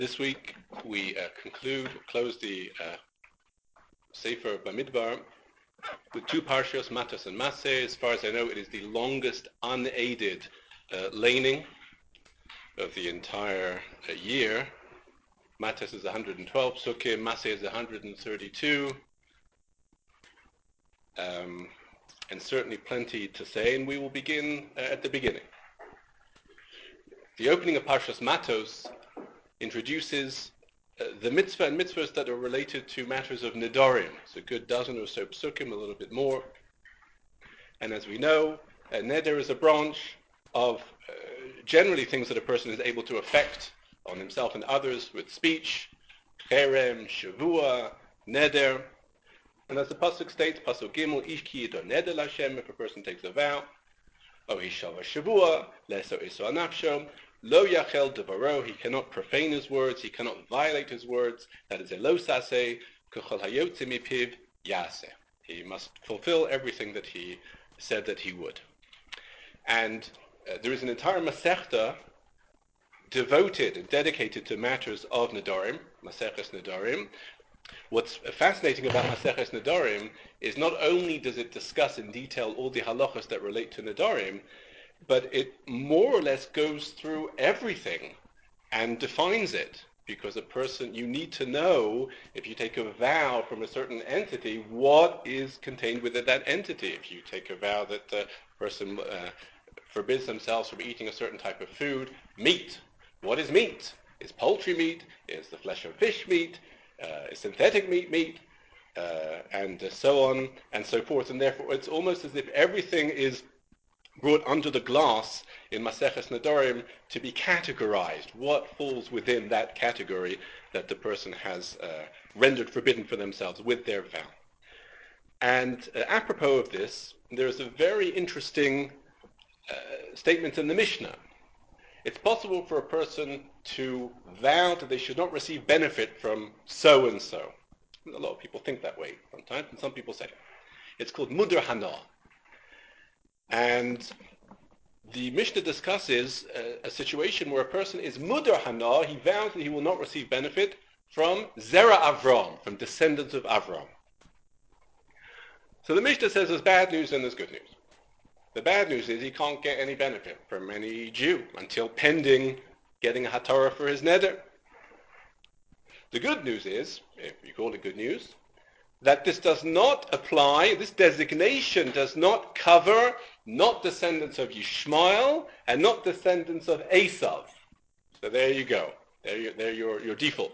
This week we close the Sefer Bamidbar with two parshas, Matos and Maseh. As far as I know, it is the longest unaided laning of the entire year. Matos is 112 psukim, Maseh is 132, and certainly plenty to say, and we will begin at the beginning. The opening of Parshas Matos introduces the mitzvah and mitzvahs that are related to matters of Nedarim. It's a good dozen or so psukim, a little bit more. And as we know, Neder is a branch of generally things that a person is able to affect on himself and others with speech, cherem, shavua, Neder. And as the pasuk states, pasuk gimel, ish ki yidor neder l'Hashem, if a person takes a vow, o hishava shavua, leso iso anafsho, lo yachel devaro, he cannot profane his words, he cannot violate his words, that is a lo saseh, kechol hayotze mipiv yaseh. He must fulfill everything that he said that he would. And there is an entire Masechta devoted and dedicated to matters of Nedarim, Maseches Nedarim. What's fascinating about Maseches Nedarim is not only does it discuss in detail all the halachas that relate to Nedarim, but it more or less goes through everything and defines it. Because a person, you need to know, if you take a vow from a certain entity, what is contained within that entity. If you take a vow that the person forbids themselves from eating a certain type of food, meat. What is meat? Is poultry meat? Is the flesh of fish meat? Is synthetic meat? And so on and so forth. And therefore, it's almost as if everything is brought under the glass in Maseches Nedarim to be categorized. What falls within that category that the person has rendered forbidden for themselves with their vow. And apropos of this, there's a very interesting statement in the Mishnah. It's possible for a person to vow that they should not receive benefit from so and so. A lot of people think that way sometimes, and some people say it's called Mudar Hana. And the Mishnah discusses a situation where a person is Mudar Hana, he vows that he will not receive benefit from Zera Avram, from descendants of Avram. So the Mishnah says there's bad news and there's good news. The bad news is he can't get any benefit from any Jew until pending getting a Hatorah for his neder. The good news is, if you call it good news, that this does not apply, this designation does not cover not descendants of Yishmael and not descendants of Esav. So there you go. They're your default.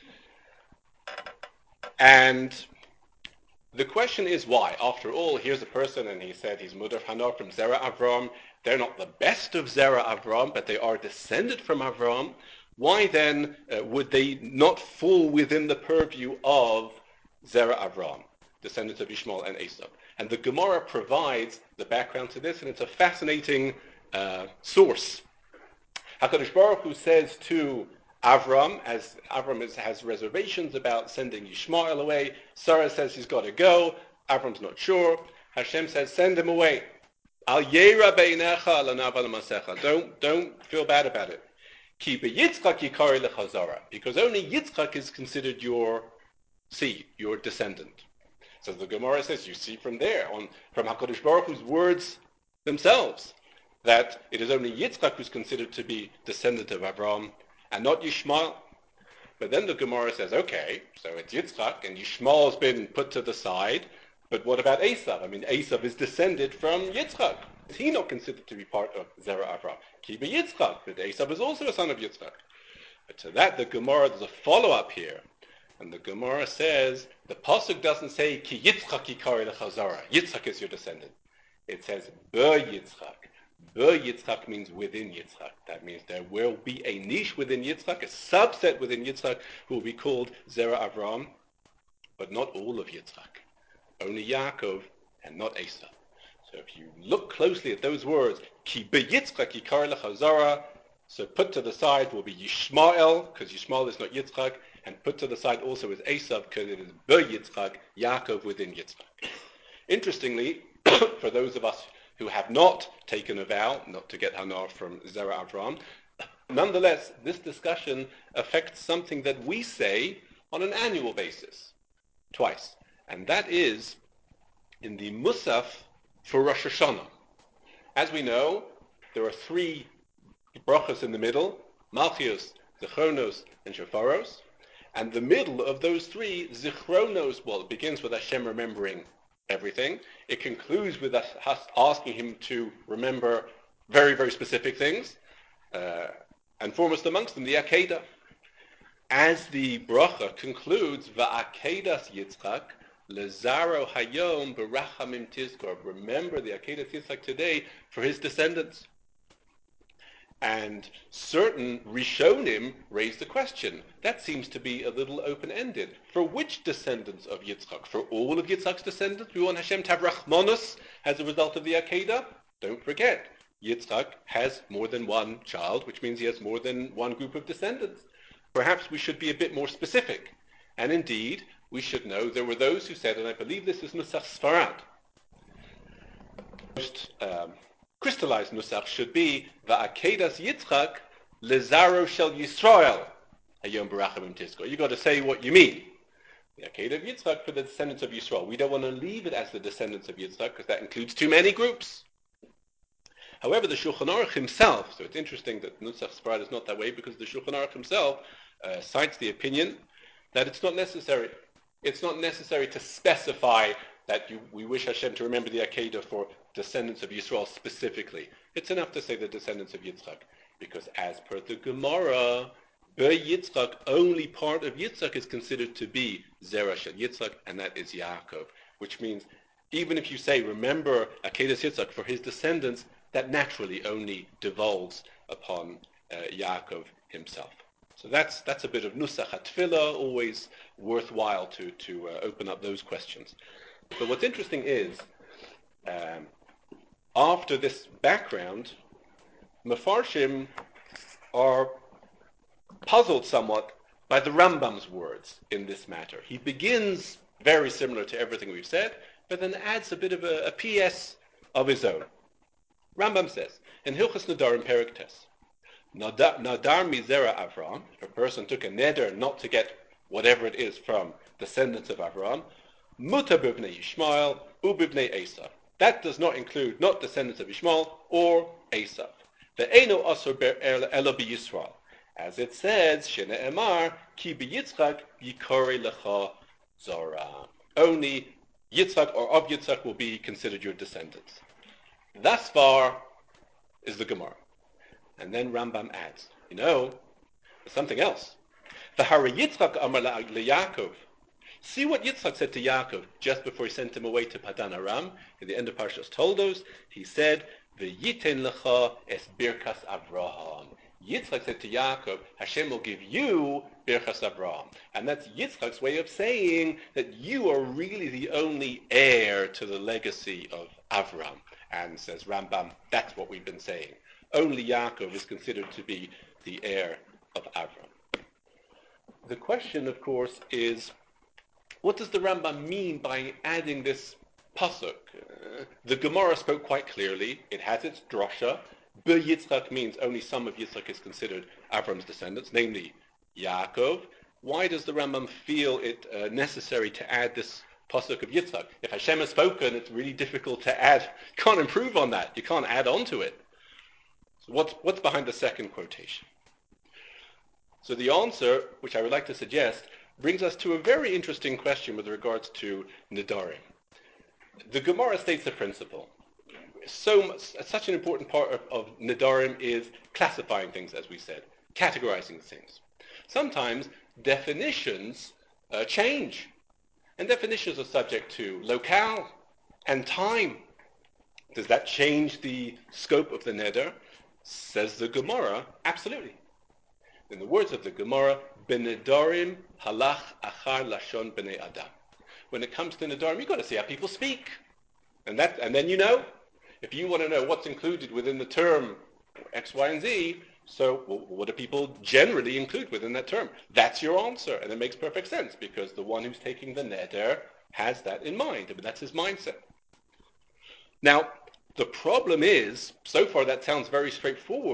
And the question is why? After all, here's a person and he said he's Mudar Hana from Zera Avram. They're not the best of Zera Avram, but they are descended from Avram. Why then would they not fall within the purview of Zera Avram, descendants of Ishmael and Esav? And the Gemara provides the background to this, and it's a fascinating source. HaKadosh Baruch Hu says to Avram, as Avram has reservations about sending Yishmael away, Sarah says he's got to go, Avram's not sure, Hashem says send him away. Al yera beinecha alanav alamasecha. Don't feel bad about it. Ki beYitzchak yikari lechazara, because only Yitzchak is considered your seed, your descendant. So the Gemara says, you see from there, from HaKadosh Baruch Hu's words themselves, that it is only Yitzchak who's considered to be descendant of Avram, and not Yishmael. But then the Gemara says, okay, so it's Yitzchak, and Yishmael's been put to the side, but what about Esav? I mean, Esav is descended from Yitzchak. Is he not considered to be part of Zera Avram? Ki beYitzchak, but Esav is also a son of Yitzchak. But to that, the Gemara, there's a follow-up here. And the Gemara says, the pasuk doesn't say, Ki Yitzchak yikari lechazara. Yitzchak is your descendant. It says, beYitzchak. Yitzchak means within Yitzchak. That means there will be a niche within Yitzchak, a subset within Yitzchak, who will be called Zera Avram, but not all of Yitzchak. Only Yaakov and not Esav. So if you look closely at those words, Ki beYitzchak yikari lechazara, so put to the side will be Yishmael, because Yishmael is not Yitzchak, and put to the side also is Esav, because it is beYitzchak, Yaakov within Yitzchak. Interestingly, for those of us who have not taken a vow not to get Hana from Zera Avram, Nonetheless, this discussion affects something that we say on an annual basis, twice. And that is in the Musaf for Rosh Hashanah. As we know, there are three brachas in the middle, Malchios, Zichronos, and Shofaros. And the middle of those three, Zichronos, well, it begins with Hashem remembering everything. It concludes with us asking him to remember very, very specific things. And foremost amongst them, the Akedah. As the bracha concludes, Va'akedas Yitzchak, Lezaro Hayom Berachamim Tizkor. Remember the Akedas Yitzchak today for his descendants. And certain Rishonim raised the question. That seems to be a little open-ended. For which descendants of Yitzchak? For all of Yitzchak's descendants? We want Hashem to have Rachmanus as a result of the Akedah? Don't forget, Yitzchak has more than one child, which means he has more than one group of descendants. Perhaps we should be a bit more specific. And indeed, we should know there were those who said, and I believe this is Nusach Sfarad, most crystallized Nusach should be Va'akedas Yitzchak Lezaro Shel Yisrael Hayom Berachamim Tizkor. You've got to say what you mean. The Akedah of Yitzchak for the descendants of Yisrael. We don't want to leave it as the descendants of Yitzchak because that includes too many groups. However, the Shulchan Aruch himself, so it's interesting that Nusach Sfarad is not that way because the Shulchan Aruch himself cites the opinion that it's not necessary. It's not necessary to specify that we wish Hashem to remember the Akedah for descendants of Yisrael specifically. It's enough to say the descendants of Yitzchak, because as per the Gemara, Yitzchak, only part of Yitzchak is considered to be Zerah Shel Yitzchak, and that is Yaakov, which means even if you say remember Akedas Yitzchak for his descendants, that naturally only devolves upon Yaakov himself. So that's a bit of Nusach HaTfilah, always worthwhile to open up those questions. But what's interesting is, after this background, Mefarshim are puzzled somewhat by the Rambam's words in this matter. He begins very similar to everything we've said, but then adds a bit of a PS of his own. Rambam says, in Hilchos Nadarim Perek Tes, Nadar Mizera Avraham, if a person took a neder not to get whatever it is from descendants of Avraham, Muta b'bnei Yishmael u'b'bnei Esav. That does not include not descendants of Yishmael or Esav. Ve'eno asur elo b'Yisrael. As it says, Shene Emar, ki b'Yitzchak yikore lecha zora. Only Yitzchak or of Yitzchak will be considered your descendants. Thus far is the Gemara. And then Rambam adds, there's something else. V'hara Yitzchak amar leYaakov. See what Yitzchak said to Yaakov just before he sent him away to Padan Aram. In the end of Parshas Toldos, he said, V'yiten lecha es birkas Avraham. Yitzchak said to Yaakov, Hashem will give you birkas Avraham. And that's Yitzchak's way of saying that you are really the only heir to the legacy of Avraham. And says Rambam, that's what we've been saying. Only Yaakov is considered to be the heir of Avraham. The question, of course, is, what does the Rambam mean by adding this pasuk? The Gemara spoke quite clearly. It has its drasha. Yitzchak means only some of Yitzchak is considered Avram's descendants, namely Yaakov. Why does the Rambam feel it necessary to add this pasuk of Yitzchak? If Hashem has spoken, it's really difficult to add. You can't improve on that. You can't add on to it. So what's behind the second quotation? So the answer, which I would like to suggest, brings us to a very interesting question with regards to Nedarim. The Gemara states the principle. Such an important part of Nedarim is classifying things, as we said, categorizing things. Sometimes definitions change, and definitions are subject to locale and time. Does that change the scope of the neder? Says the Gemara, absolutely. In the words of the Gemara, Benedarim halach achar lashon bnei adam. When it comes to Nedarim, you've got to see how people speak. And then if you want to know what's included within the term X, Y, and Z, so what do people generally include within that term? That's your answer, and it makes perfect sense, because the one who's taking the neder has that in mind. I mean, that's his mindset. Now, the problem is, so far that sounds very straightforward,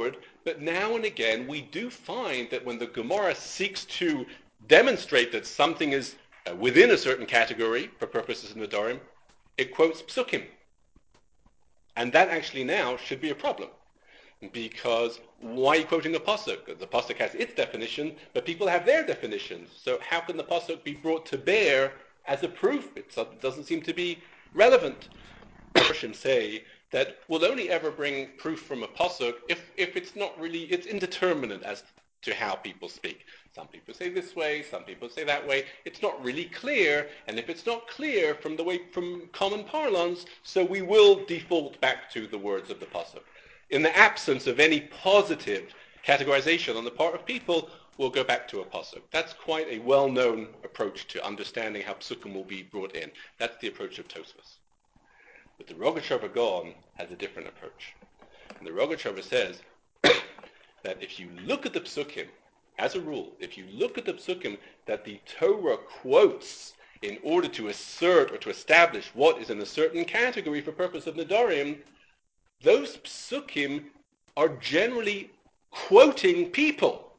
But now and again, we do find that when the Gemara seeks to demonstrate that something is within a certain category for purposes of Nedarim, it quotes psukim. And that actually now should be a problem. Because why are you quoting a pasuk? The pasuk has its definition, but people have their definitions. So how can the pasuk be brought to bear as a proof? It doesn't seem to be relevant. Persians say that we'll only ever bring proof from a pasuk if it's not really, it's indeterminate as to how people speak. Some people say this way, some people say that way. It's not really clear, and if it's not clear from common parlance, so we will default back to the words of the pasuk. In the absence of any positive categorization on the part of people, we'll go back to a pasuk. That's quite a well-known approach to understanding how psukim will be brought in. That's the approach of Tosfos. But the Rogatchover Gaon has a different approach. And the Rogatchover says that if you look at the psukim, as a rule, if you look at the psukim that the Torah quotes in order to assert or to establish what is in a certain category for purpose of Nedarim, those psukim are generally quoting people.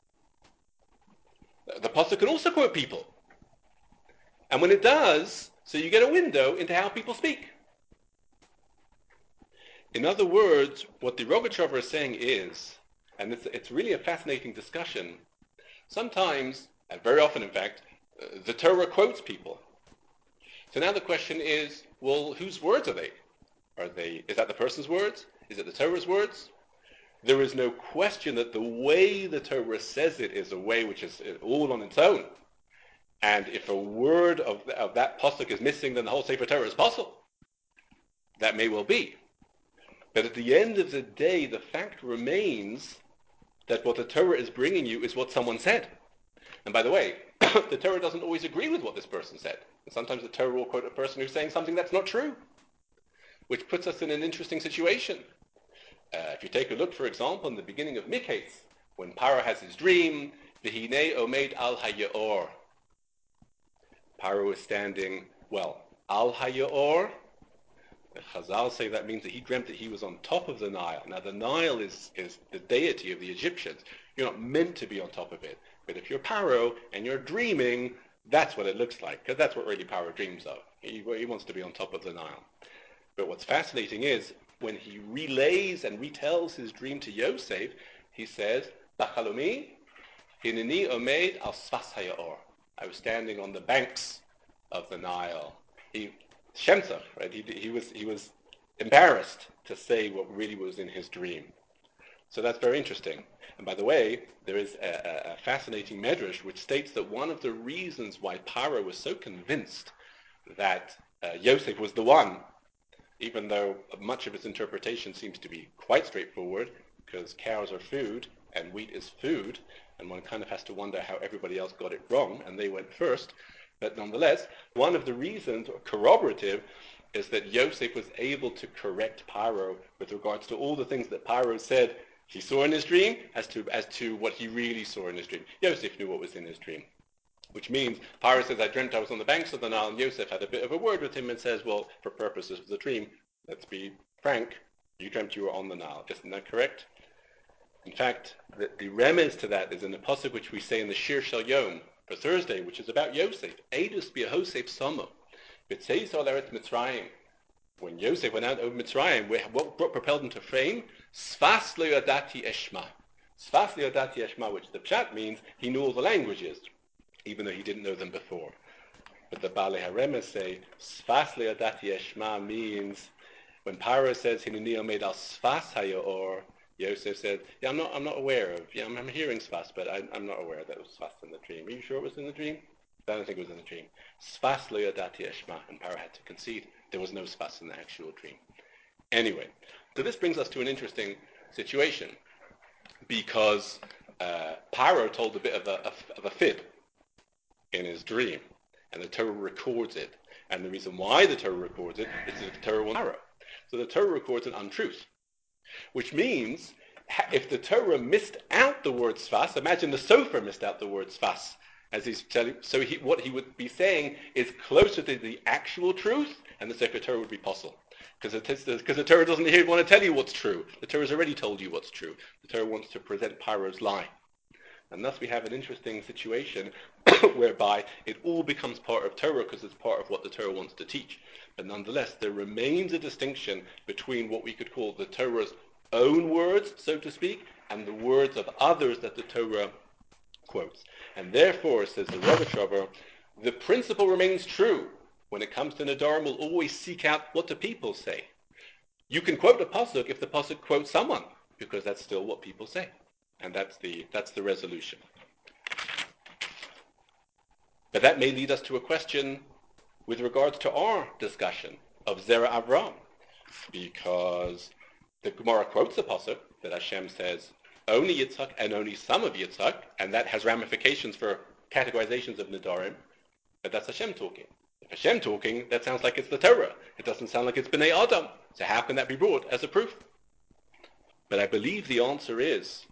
The pasuk can also quote people. And when it does, so you get a window into how people speak. In other words, what the Rogatchover is saying is, and it's really a fascinating discussion, sometimes, and very often in fact, the Torah quotes people. So now the question is, well, whose words are they? Is that the person's words? Is it the Torah's words? There is no question that the way the Torah says it is a way which is all on its own. And if a word of that pasuk is missing, then the whole Sefer Torah is possible. That may well be. But at the end of the day, the fact remains that what the Torah is bringing you is what someone said. And by the way, the Torah doesn't always agree with what this person said. And sometimes the Torah will quote a person who's saying something that's not true, which puts us in an interesting situation. If you take a look, for example, in the beginning of Miketz, when Paro has his dream, V'hinei omed al hayaor. Paro is standing, al hayaor. The Chazal say that means that he dreamt that he was on top of the Nile. Now the Nile is the deity of the Egyptians. You're not meant to be on top of it. But if you're Paro and you're dreaming, that's what it looks like, because that's what really Paro dreams of. He wants to be on top of the Nile. But what's fascinating is, when he relays and retells his dream to Yosef, he says, B'chalumi, hineni omed al sfas hayaor. I was standing on the banks of the Nile. Shemtov, right? He was embarrassed to say what really was in his dream. So that's very interesting. And by the way, there is a fascinating medrash which states that one of the reasons why Paro was so convinced that Yosef was the one, even though much of its interpretation seems to be quite straightforward, because cows are food and wheat is food, and one kind of has to wonder how everybody else got it wrong, and they went first. But nonetheless, one of the reasons, or corroborative, is that Yosef was able to correct Paro with regards to all the things that Paro said he saw in his dream as to what he really saw in his dream. Yosef knew what was in his dream. Which means, Paro says, I dreamt I was on the banks of the Nile, and Yosef had a bit of a word with him and says, well, for purposes of the dream, let's be frank, you dreamt you were on the Nile. Isn't that correct? In fact, the remez to that is in the pasuk which we say in the Shir Shel Yom for Thursday, which is about Yosef. Eidus b'Yehosef Samo. B'tzeis al Eretz Mitzrayim. When Yosef went out over Mitzrayim, what propelled him to fame? Sfas lo yadati eshma. Sfas lo yadati eshma, which the pshat means he knew all the languages, even though he didn't know them before. But the Balei HaRemez say, Sfas lo yadati eshma means, when Paro says, Hineni omed al sfas hayaor, Yosef said, I'm not aware of, I'm hearing sfas, but I'm not aware that it was sfas in the dream. Are you sure it was in the dream? I don't think it was in the dream. Sfas lo yadati eshma, and Paro had to concede there was no sfas in the actual dream. Anyway, so this brings us to an interesting situation, because Paro told a bit of a fib in his dream, and the Torah records it. And the reason why the Torah records it is that the Torah wants Paro. So the Torah records an untruth. Which means, if the Torah missed out the word sfas, imagine the Sofer missed out the word sfas, as he's telling. What he would be saying is closer to the actual truth, and the Sefer Torah would be possible. Because the Torah doesn't here want to tell you what's true. The Torah has already told you what's true. The Torah wants to present Paro's lie. And thus we have an interesting situation whereby it all becomes part of Torah because it's part of what the Torah wants to teach. But nonetheless, there remains a distinction between what we could call the Torah's own words, so to speak, and the words of others that the Torah quotes. And therefore, says the Rogachover, the principle remains true. When it comes to Nadarim, we'll always seek out what the people say. You can quote a pasuk if the pasuk quotes someone, because that's still what people say. And that's the resolution. But that may lead us to a question with regards to our discussion of Zera Avram, because the Gemara quotes a pasuk that Hashem says only Yitzchak and only some of Yitzchak, and that has ramifications for categorizations of Nadarim, but that's Hashem talking. If Hashem talking, that sounds like it's the Torah. It doesn't sound like it's Bnei Adam. So how can that be brought as a proof? But I believe the answer is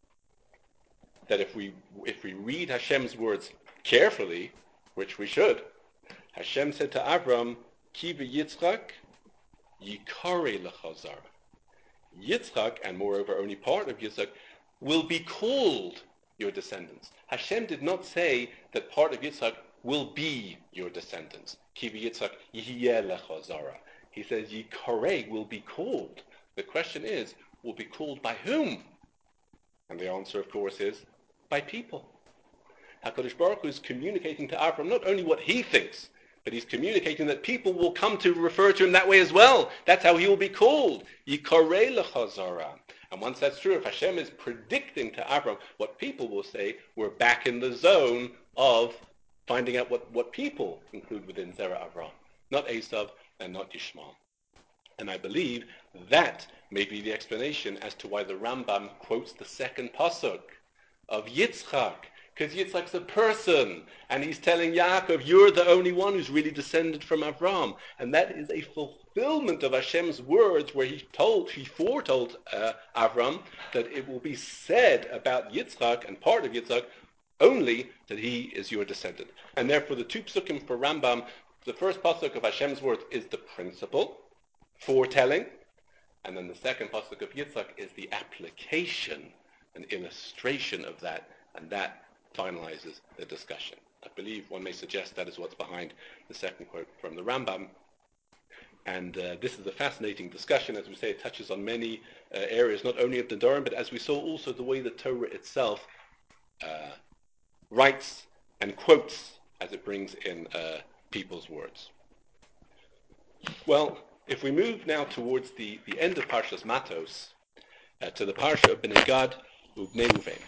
that if we read Hashem's words carefully, which we should, Hashem said to Avram, Ki v'Yitzchak yikare l'chazara. Yitzchak, and moreover only part of Yitzchak, will be called your descendants. Hashem did not say that part of Yitzchak will be your descendants. Ki v'Yitzchak yihye l'chazara. He says yikare will be called. The question is, will be called by whom? And the answer, of course, is by people. HaKadosh Baruch Hu is communicating to Avram not only what he thinks, but he's communicating that people will come to refer to him that way as well. That's how he will be called. Yikarei l'chazara. And once that's true, if Hashem is predicting to Avram what people will say, we're back in the zone of finding out what people include within Zera Avram. Not Esav and not Ishmael. And I believe that may be the explanation as to why the Rambam quotes the second pasuk of Yitzchak, because Yitzchak's a person, and he's telling Yaakov, you're the only one who's really descended from Avram. And that is a fulfillment of Hashem's words where he foretold Avram that it will be said about Yitzchak and part of Yitzchak only that he is your descendant. And therefore the two psukim for Rambam, the first pasuk of Hashem's words is the principle, foretelling, and then the second pasuk of Yitzchak is the application, an illustration of that, and that finalizes the discussion. I believe one may suggest that is what's behind the second quote from the Rambam. And this is a fascinating discussion. As we say, it touches on many areas, not only of the Nadarim, but as we saw also the way the Torah itself writes and quotes as it brings in people's words. Well, if we move now towards the end of Parshas Matos, to the Parsha of Bnei Gad u'Bnei Reuven.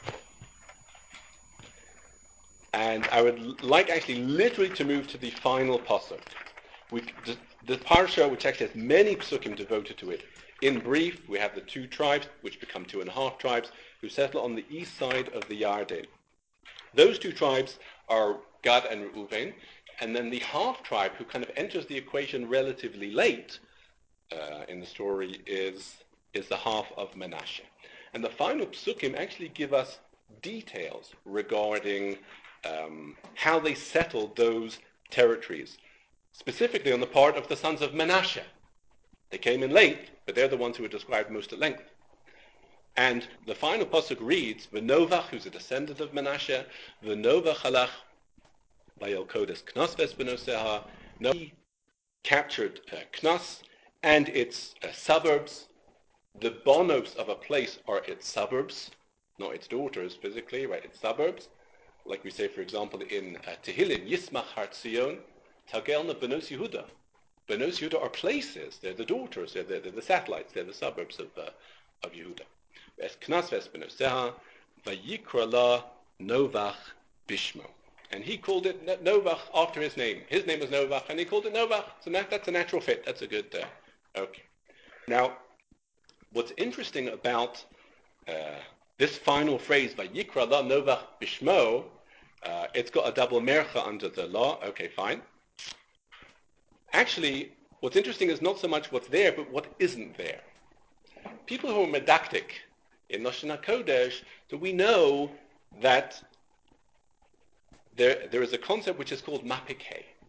And I would like actually literally to move to the final pasuk. The Parsha, which actually has many psukim devoted to it. In brief, we have the two tribes, which become 2.5 tribes, who settle on the east side of the Yarden. Those two tribes are Gad and Reuven, and then the half tribe who kind of enters the equation relatively late in the story is the half of Manasseh. And the final psukim actually give us details regarding how they settled those territories, specifically on the part of the sons of Manasseh. They came in late, but they're the ones who are described most at length. And the final pasuk reads, V'novach, who's a descendant of Manasseh, V'novach halach vayel kodes Knas v'esbenoseha. He captured Knas and its suburbs. The bonos of a place are its suburbs, not its daughters physically, right? Its suburbs. Like we say, for example, in Tehillim, Yismach Har Tzion, Tagelna Benos Yehuda. Benos Yehuda are places. They're the daughters. They're the satellites. They're the suburbs of Yehuda. Es Knas v'esbenoseha vayikra la Novach Bishmo. And he called it Novach after his name. His name was Novach, and he called it Novach. So that's a natural fit. That's a good... okay. Now, what's interesting about this final phrase, Vayikra la Novach Bishmo, it's got a double mercha under the law. Okay, fine. Actually, what's interesting is not so much what's there, but what isn't there. People who are medactic in Lashon HaKodesh, do we know that there is a concept which is called mapikeh.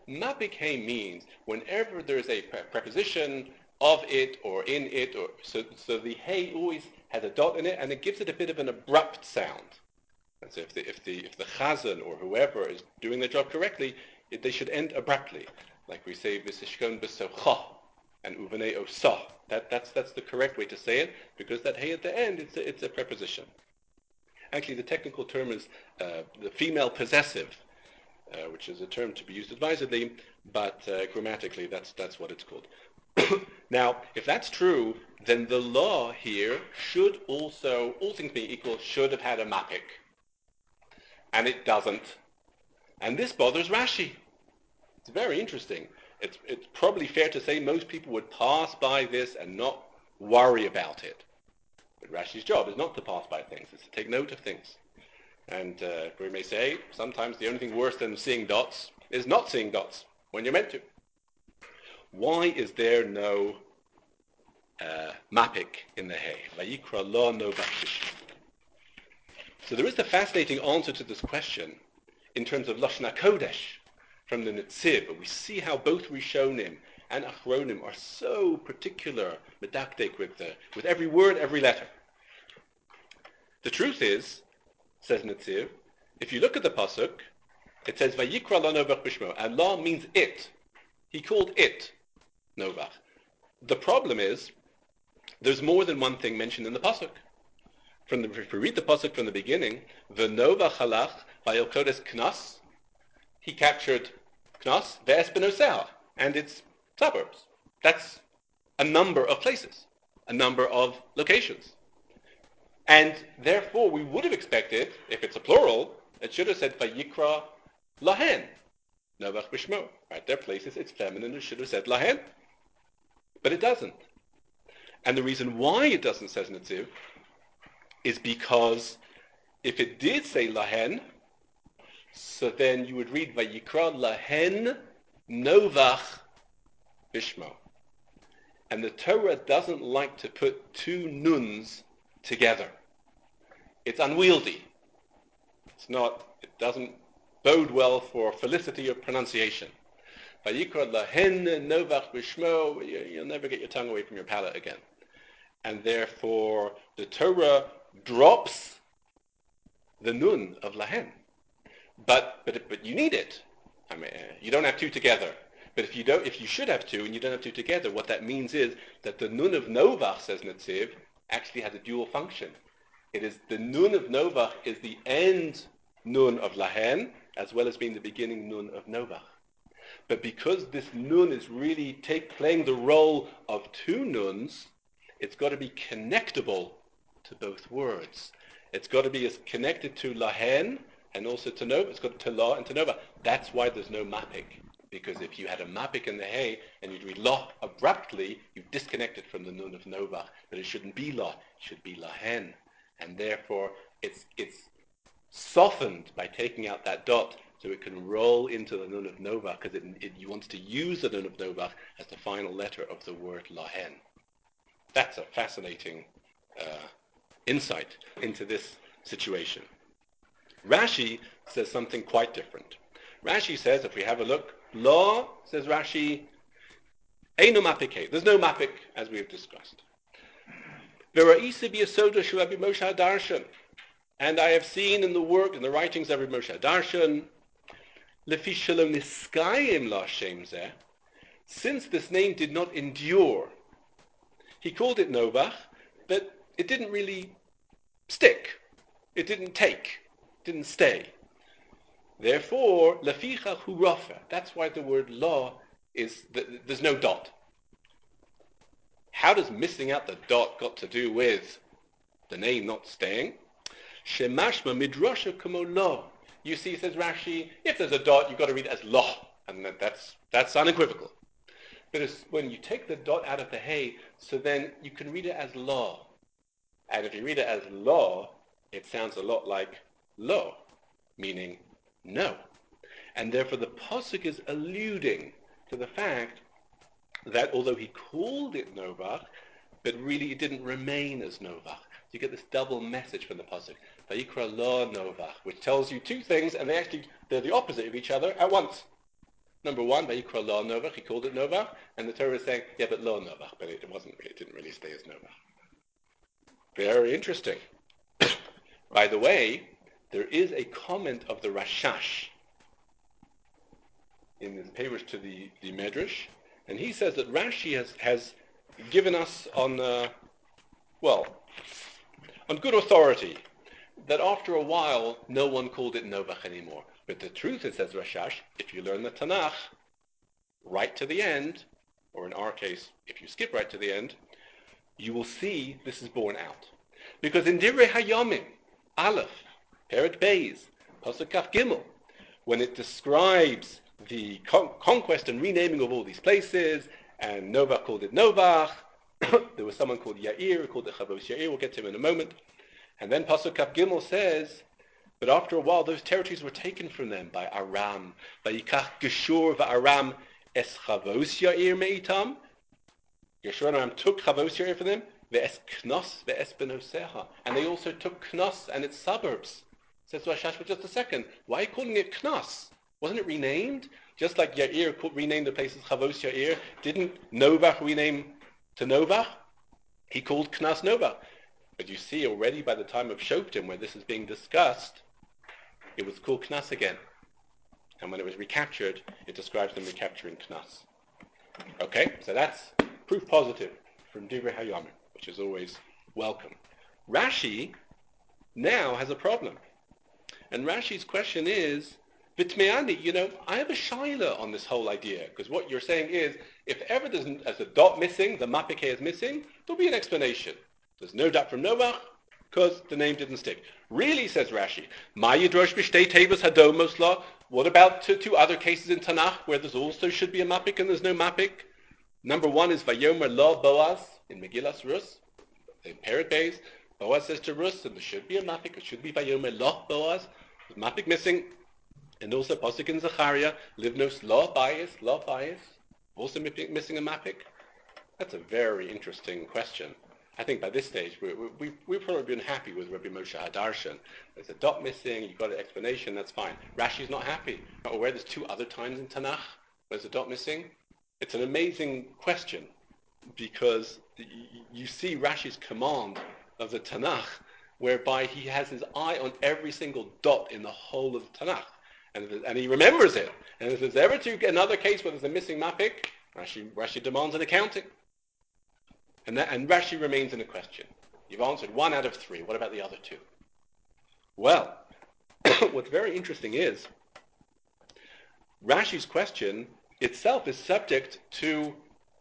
Mapik Hey means whenever there's a preposition of it or in it, or so the Hey always has a dot in it, and it gives it a bit of an abrupt sound. And so if the chazan or whoever is doing their job correctly, they should end abruptly, like we say v'sishkon b'socha and uvenei osah. That's the correct way to say it, because that Hey at the end, it's a preposition. Actually, the technical term is the female possessive, which is a term to be used advisedly, but grammatically that's what it's called. Now, if that's true, then the law here should also, all things being equal, should have had a mapik. And it doesn't. And this bothers Rashi. It's very interesting. It's probably fair to say most people would pass by this and not worry about it. But Rashi's job is not to pass by things, it's to take note of things. And we may say, sometimes the only thing worse than seeing dots is not seeing dots when you're meant to. Why is there no mapik in the Hey? Vayikra lo no bakshish. So there is a fascinating answer to this question in terms of Lashon HaKodesh from the Netziv. But we see how both Rishonim and Achronim are so particular, medakdek, with every word, every letter. The truth is, says Netziv, if you look at the pasuk, it says Vayikra la Novach b'shmo, and la means it. He called it Novach. The problem is, there's more than one thing mentioned in the pasuk. If we read the pasuk from the beginning, V'Novach halach v'yilkodes Knas, he captured Knas ve'es benosea and its suburbs. That's a number of places, a number of locations. And therefore, we would have expected, if it's a plural, it should have said Vayikra lahen, Novach b'shmo. Right, there are places it's feminine, it should have said lahen. But it doesn't. And the reason why it doesn't, says Netziv, is because if it did say lahen, so then you would read Vayikra lahen Novach b'shmo. And the Torah doesn't like to put two nuns together. It's unwieldy. It doesn't bode well for felicity of pronunciation. Vayikra lahen Novach b'shmo, you'll never get your tongue away from your palate again. And therefore, the Torah drops the nun of lahen. But you need it. I mean, you don't have two together. But if you should have two and you don't have two together, what that means is that the nun of Novach, says Netziv, actually has a dual function. It is the nun of Novach is the end nun of lahen, as well as being the beginning nun of Novach. But because this nun is really playing the role of two nuns, it's got to be connectable to both words. It's got to be as connected to lahen and also to Novach. It's got to la and to Novach. That's why there's no mapik. Because if you had a mapik in the Hey and you'd read la abruptly, you've disconnected from the nun of Novach. But it shouldn't be la, it should be lahen. And therefore, it's softened by taking out that dot so it can roll into the nun of Novach, because you want to use the nun of Novach as the final letter of the word lahen. That's a fascinating insight into this situation. Rashi says something quite different. Rashi says, if we have a look, law, says Rashi, Eino mapik. There's no mapik, as we have discussed. And I have seen in the writings of Rabbi Moshe Darshan, Lefi shelo niskayim la shem zeh, since this name did not endure. He called it Novach, but it didn't really stick. It didn't take. It didn't stay. Therefore, leficha hu rafa. That's why the word law is, there's no dot. How does missing out the dot got to do with the name not staying? Shemashma midrasha kamo law. You see, says Rashi, if there's a dot, you've got to read it as law, and that's unequivocal. But when you take the dot out of the Hey, so then you can read it as law. And if you read it as law, it sounds a lot like lo, meaning no. And therefore the pasuk is alluding to the fact that although he called it Novach, but really it didn't remain as Novach. You get this double message from the pasuk, Vayikra lo Novach, which tells you two things, and they're the opposite of each other at once. Number one, Vayikra Lo Novach, he called it Novach, and the Torah is saying, yeah, but Lo Novach, but it didn't really stay as Novach. Very interesting. By the way, there is a comment of the Rashash in his Perush to the Medrash, and he says that Rashi has given us on good authority that after a while no one called it Novach anymore. But the truth is, says Rashash, if you learn the Tanakh right to the end, or in our case, if you skip right to the end, you will see this is borne out. Because in Divrei Hayamim, Aleph, Perek Beis, Pasuk Kaf Gimel, when it describes the conquest and renaming of all these places, and Novach called it Novach, there was someone called Yair who called it Chavos Yair, we'll get to him in a moment. And then Pasuk Kaf Gimel says, but after a while those territories were taken from them by Aram, by Yikach Geshur v'Aram es Chavos Yair meitam. Geshur and Aram took Chavos Yair for them, ve'es Knos ve'es Benoseha. And they also took Knos and its suburbs. Says Rashash for just a second, why are you calling it Knos? Wasn't it renamed? Just like Yair renamed the places Chavos Yair, didn't Novach rename to Novach? He called Knas Novach. But you see already by the time of Shoftim, where this is being discussed, it was called Knas again. And when it was recaptured, it describes them recapturing Knas. Okay, so that's proof positive from Divrei Hayamim, which is always welcome. Rashi now has a problem. And Rashi's question is, Vitmeani, I have a shaila on this whole idea, because what you're saying is, if ever there's a dot missing, the mapike is missing, there'll be an explanation. There's no dot from Novach, because the name didn't stick. Really, says Rashi, Ma yidrosh b'shtei tevos hadomos la. What about two other cases in Tanakh where there's also should be a mapik and there's no mapik? Number one is Vayomer lo Boaz in Megillas Rus, in Perek Beis. Boaz says to Rus, and there should be a mapik. It should be Vayomer lo Boaz. There's mapik missing. And also Pasuk in Zechariah, Livnos lo Bayis, also missing a mapik. That's a very interesting question. I think by this stage, we've probably been happy with Rabbi Moshe Hadarshan. There's a dot missing, you've got an explanation, that's fine. Rashi's not happy. Not aware there's two other times in Tanakh where there's a dot missing. It's an amazing question because you see Rashi's command of the Tanakh whereby he has his eye on every single dot in the whole of the Tanakh. And he remembers it. And if there's ever another case where there's a missing mapik, Rashi demands an accounting. And Rashi remains in a question. You've answered one out of three. What about the other two? Well, what's very interesting is Rashi's question itself is subject to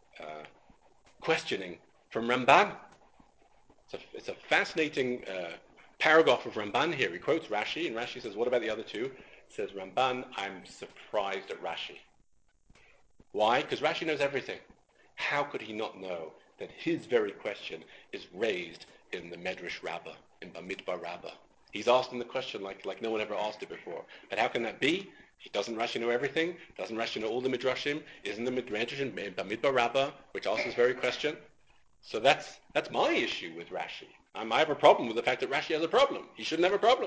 questioning from Ramban. It's a fascinating paragraph of Ramban here. He quotes Rashi, and Rashi says, what about the other two? Says Ramban, I'm surprised at Rashi. Why? Because Rashi knows everything. How could he not know that his very question is raised in the Medrash Rabbah, in Bamidbar Rabbah? He's asking the question like no one ever asked it before. But how can that be? Doesn't Rashi know everything? Doesn't Rashi know all the Midrashim? Isn't the Midrash in Bamidbar Rabbah, which asks this very question? So that's my issue with Rashi. I have a problem with the fact that Rashi has a problem. He shouldn't have a problem.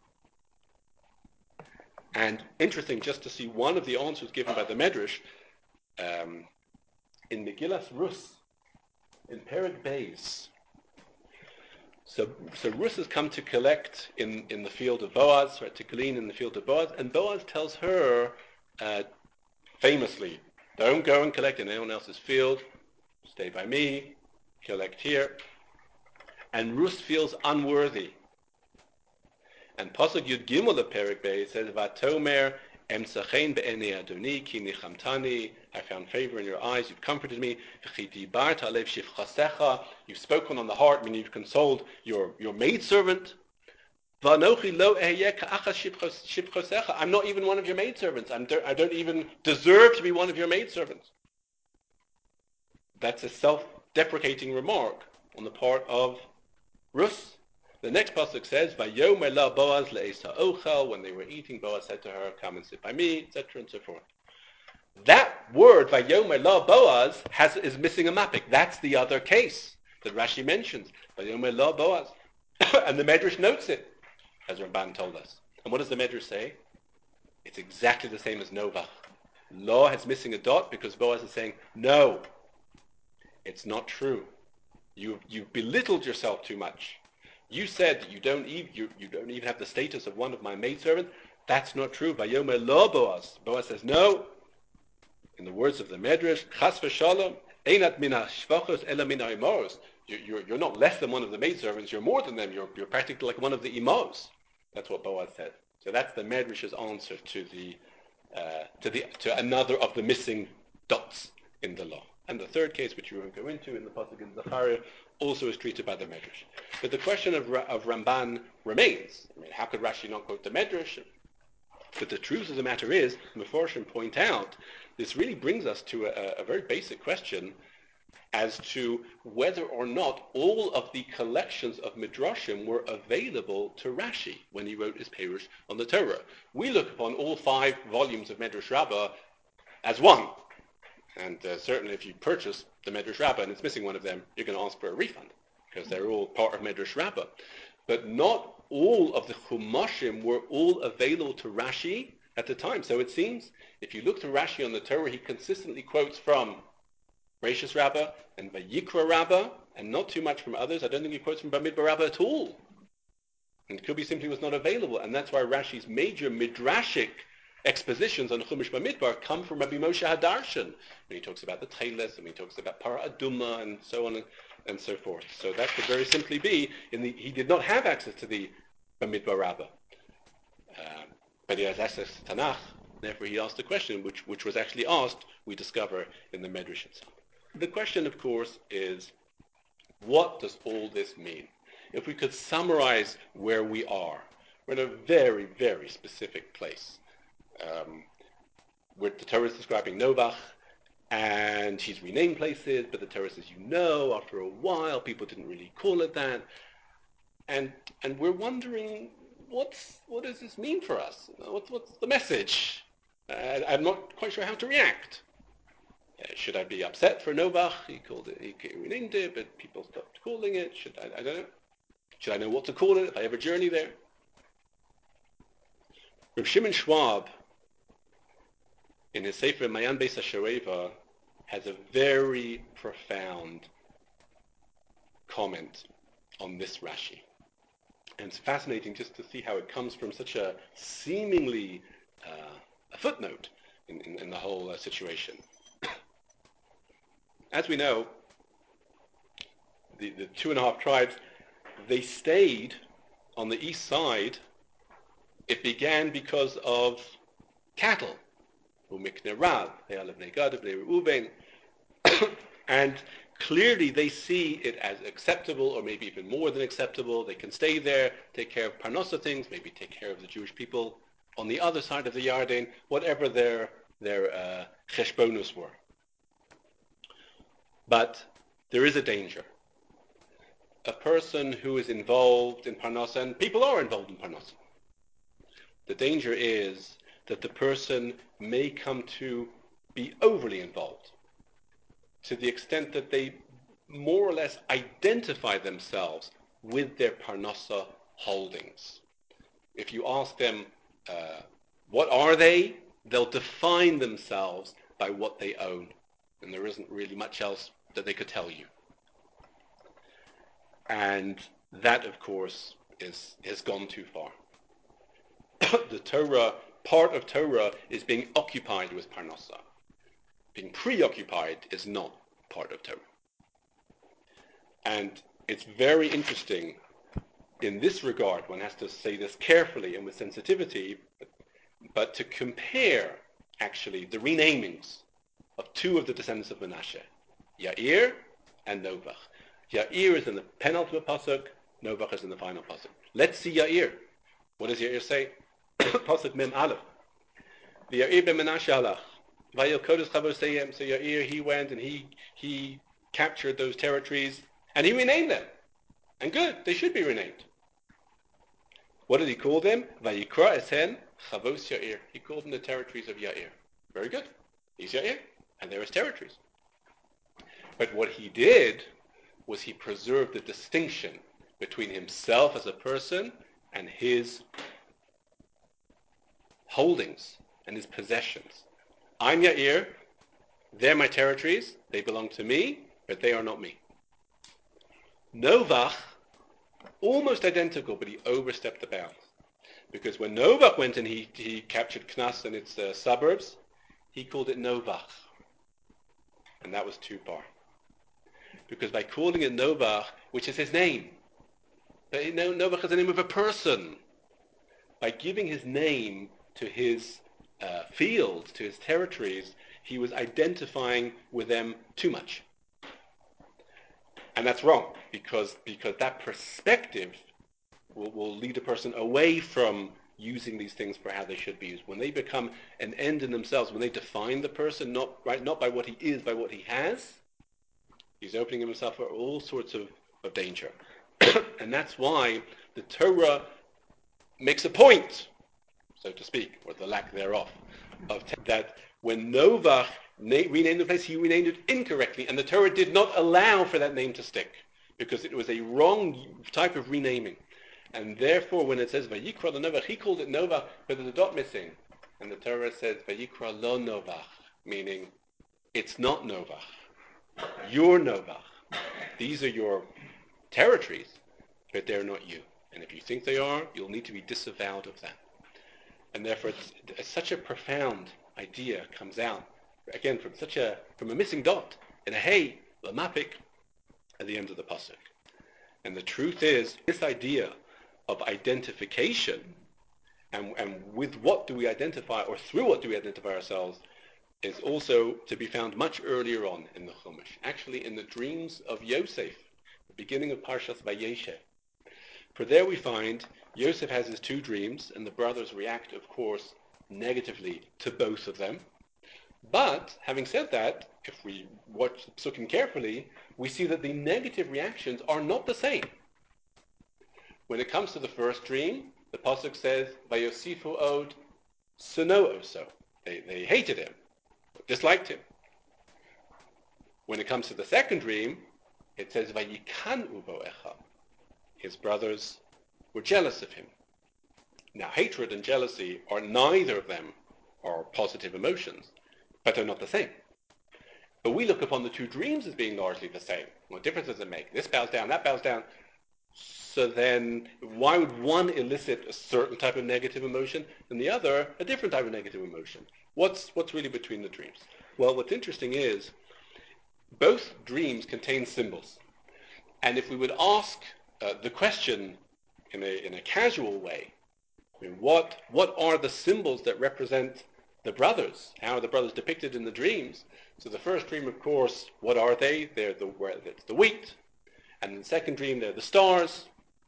And interesting just to see one of the answers given by the Medrash in Megillas Rus, in Perek Beis. So Rus has come to collect in the field of Boaz, right, to glean in the field of Boaz, and Boaz tells her famously, don't go and collect in anyone else's field, stay by me, collect here. And Rus feels unworthy. And Pasuk Yud Gimel of Perek Beis says, Vatomer emsachein be'enei Adoni ki nichamtani. I found favor in your eyes. You've comforted me. You've spoken on the heart, meaning you've consoled your maidservant. I'm not even one of your maidservants. I don't even deserve to be one of your maidservants. That's a self-deprecating remark on the part of Rus. The next pasuk says, "Vayomer la Boaz le'esa ochel." When they were eating, Boaz said to her, "Come and sit by me," etc., and so forth. That word, Vayomer la Boaz, is missing a mapik. That's the other case that Rashi mentions. Vayomer la Boaz. And the Medrash notes it, as Ramban told us. And what does the Medrash say? It's exactly the same as Novach. Law has missing a dot because Boaz is saying, no, it's not true. You belittled yourself too much. You said that you don't even have the status of one of my maidservants. That's not true. Vayomer lo Boaz. Boaz says, no. In the words of the Medrash, Chas v'shalom, einat min hashvachos ela min ha'imos. You're not less than one of the maidservants. You're more than them. You're practically like one of the imos. That's what Boaz said. So that's the Medrash's answer to another of the missing dots in the law. And the third case, which we won't go into in the pasuk in Zechariah, also is treated by the Medrash. But the question of Ramban remains. I mean, how could Rashi not quote the Medrash? But the truth of the matter is, Meforshim point out, this really brings us to a very basic question as to whether or not all of the collections of Midrashim were available to Rashi when he wrote his Perush on the Torah. We look upon all 5 volumes of Medrash Rabbah as one. And certainly if you purchase the Medrash Rabbah and it's missing one of them, you're going to ask for a refund because they're all part of Medrash Rabbah. But not all of the Chumashim were all available to Rashi at the time. So it seems, if you look to Rashi on the Torah, he consistently quotes from Rashis Rabbah and Vayikra Rabbah, and not too much from others. I don't think he quotes from Bamidbar Rabbah at all. And it could be simply was not available. And that's why Rashi's major midrashic expositions on Chumash Bamidbar come from Rabbi Moshe Hadarshan, when he talks about the Teiles, and when he talks about Para Aduma, and so on and so forth. So that could very simply be, he did not have access to the Bamidbar Rabbah, but he has access to Tanakh. Therefore, he asked a question which was actually asked, we discover, in the Medrash itself. The question, of course, is, what does all this mean? If we could summarize where we are, we're in a very, very specific place. Where the Torah is describing Novach, and he's renamed places, but the Torah says, after a while, people didn't really call it that. And we're wondering, what does this mean for us? What's the message? I'm not quite sure how to react. Should I be upset for Novach? He renamed it, but people stopped calling it. I don't know. Should I know what to call it if I ever journey there? Reb Shimon Schwab, in his Sefer Mayan Beis HaShareva, has a very profound comment on this Rashi. And it's fascinating just to see how it comes from such a seemingly a footnote in the whole situation. As we know, the 2.5 tribes, they stayed on the east side. It began because of cattle. And clearly they see it as acceptable, or maybe even more than acceptable. They can stay there, take care of Parnasa things, maybe take care of the Jewish people on the other side of the Yarden, whatever their cheshbonus were. But there is a danger. A person who is involved in Parnasa, and people are involved in Parnasa, the danger is that the person may come to be overly involved, to the extent that they more or less identify themselves with their Parnasa holdings. If you ask them, what are they? They'll define themselves by what they own. And there isn't really much else that they could tell you. And that, of course, has gone too far. The Torah, part of Torah, is being occupied with Parnasa. Being preoccupied is not part of Torah. And it's very interesting in this regard, one has to say this carefully and with sensitivity, but to compare, actually, the renamings of 2 of the descendants of Menashe, Yair and Novach. Yair is in the penultimate pasuk, Novach is in the final pasuk. Let's see Yair. What does Yair say? Pasuk Mem Aleph. The Yair ben Menashe alach. Vayil kodesh chavoseyem. So Yair, he went and he captured those territories and he renamed them. And good, they should be renamed. What did he call them? Vayikra esen chavos Yair. He called them the territories of Yair. Very good. He's Yair, and they're his territories. But what he did was he preserved the distinction between himself as a person and his holdings and his possessions. I'm Yair, they're my territories, they belong to me, but they are not me. Novach, almost identical, but he overstepped the bounds. Because when Novach went and he captured Knas and its suburbs, he called it Novach. And that was too far. Because by calling it Novach, which is his name, but Novach is the name of a person. By giving his name to his fields, to his territories, he was identifying with them too much. And that's wrong, because that perspective will lead a person away from using these things for how they should be used. When they become an end in themselves, when they define the person not by what he is, by what he has, he's opening himself for all sorts of danger. And that's why the Torah makes a point, so to speak, or the lack thereof, of that when Novach renamed the place, he renamed it incorrectly, and the Torah did not allow for that name to stick, because it was a wrong type of renaming. And therefore, when it says Vayikra lo Novach, he called it Novach, but there's a dot missing. And the Torah says Vayikra lo Novach, meaning it's not Novach. You're Novach. These are your territories, but they're not you. And if you think they are, you'll need to be disavowed of that. And therefore, it's such a profound idea comes out, again, from a missing dot in a hey, lamapik, at the end of the pasuk. And the truth is, this idea of identification, and with what do we identify, or through what do we identify ourselves, is also to be found much earlier on in the Chumash. Actually, in the dreams of Yosef, the beginning of Parshas Vayeshev. For there we find Yosef has his two dreams, and the brothers react, of course, negatively to both of them. But, having said that, if we watch the Psukim carefully, we see that the negative reactions are not the same. When it comes to the first dream, the Pasuk says, Vayosifu od suno oso. They hated him, disliked him. When it comes to the second dream, it says, Vayikan ubo echa. His brothers were jealous of him. Now, hatred and jealousy are neither of them are positive emotions, but they're not the same. But we look upon the two dreams as being largely the same. What difference does it make? This bows down, that bows down. So then, why would one elicit a certain type of negative emotion and the other a different type of negative emotion? What's really between the dreams? Well, what's interesting is both dreams contain symbols. And if we would ask the question in a casual way, I mean, what are the symbols that represent the brothers? How are the brothers depicted in the dreams? So the first dream, of course, what are they? It's the wheat. And in the second dream, they're the stars.